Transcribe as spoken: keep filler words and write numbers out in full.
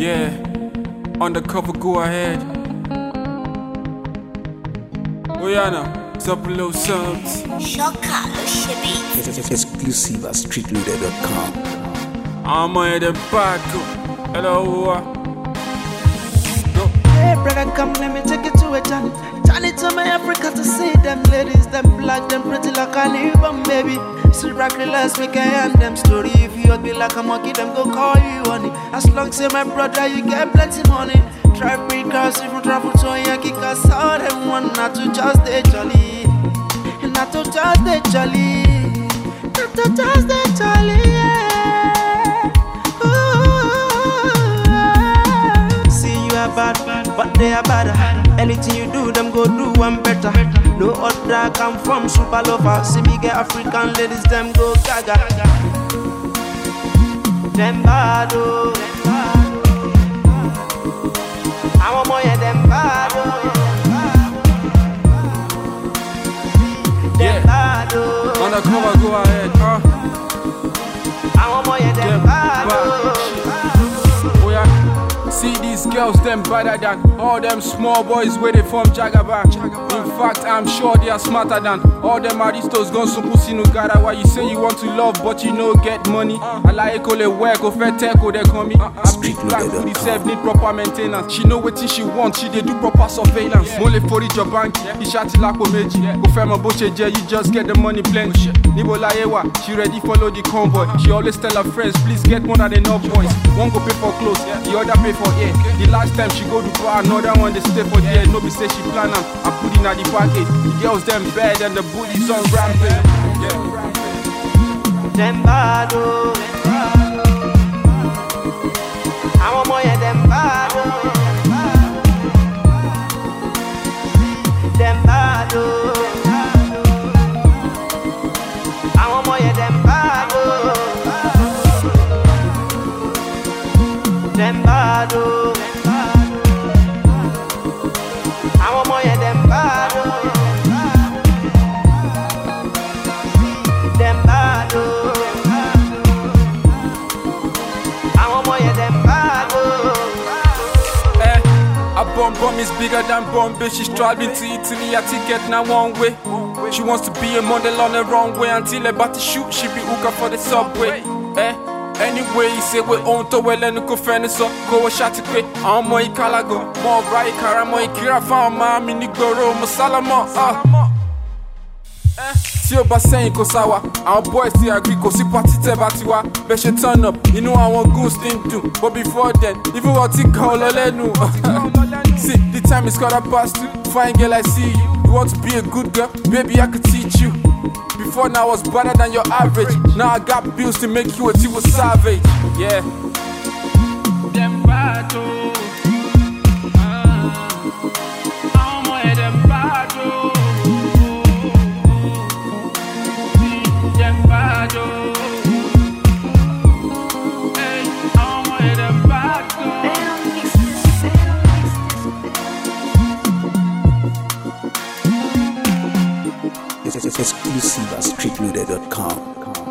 Yeah, undercover, go ahead. Oyana, drop a little something. Shocker, lo shebi. Exclusive at street loader dot com. I'm on the back. Hello. Go. Hey, brother, come, let me take you to a journey. Journey to my Africa to see them ladies, them black, them pretty like a newborn baby. See, reckless, we can hand them story. If you be like a monkey, them go call you honey. As long as my brother, you get plenty money. Drive big cars, if you travel to Yankee, cause all them want not to just they jolly. Not to just they jolly. Not to just they jolly, yeah. Ooh. See, you are bad, but they are badder. Anything you do, them go do one better. No other come from super lover. See me get African ladies, them go gaga. Them bad, oh. I want more of them bad, oh. Them bad, oh. Undercover, go ahead. Uh. I want more of them bad, oh. Oh yeah. See these girls, them better than all them small boys where they from Jagaban. In fact, I'm sure they are smarter than all them aristos gone so pussy no gara. Why you say you want to love but you no get money? I like all the work of a tech or they call me. I big black booty self need proper maintenance. She know what she wants, she they do proper surveillance. Mole for it your bank, he shot like a meji. Go fema boche you just get the money plenty. Nibola Ewa, she ready follow the convoy. She always tell her friends, please get more than enough boys. One go pay for clothes, the other pay for air. The last time she go to bar, another one they stay for there. No be say she plan am, I put in at the package. The girls them bad and the booties on rampage. Yeah. Them bad, oh. I want more of them bad, oh. Them bad, oh. I want more of them bad, oh. Them bad, oh. I want more of them bad, oh. Them bad, oh. I want more of them bad, oh. Eh, a bomb bomb is bigger than Bombay. She's traveling to Italy, a ticket now one way. She wants to be a model on the wrong way. Until about to shoot, she be hooker for the subway. Eh, anyway, he say we on to well and go fend so go a shot to quick. I'm more calago, more right, caramo, kira found my mini goro, masalama. Ah. Si o ba sẹ́yìn kò sáwà, àwọn boys ti agree kò sí party tẹ́ bá ti wá. Bẹ́ẹ̀ ṣe turn up, inú àwọn goons ti ń dùn. But before then, even wọ́n ti kàn ọ́ lọ lẹ́nu. See, the time is quarter past two. Fine girl, I see you. You want to be a good girl? Baby, I could teach you. Before now I was better than your average. Now I got bills to make you a T was savage. Yeah. Them bad, oh. I'm more them bad, oh. Exclusive at street loader dot com.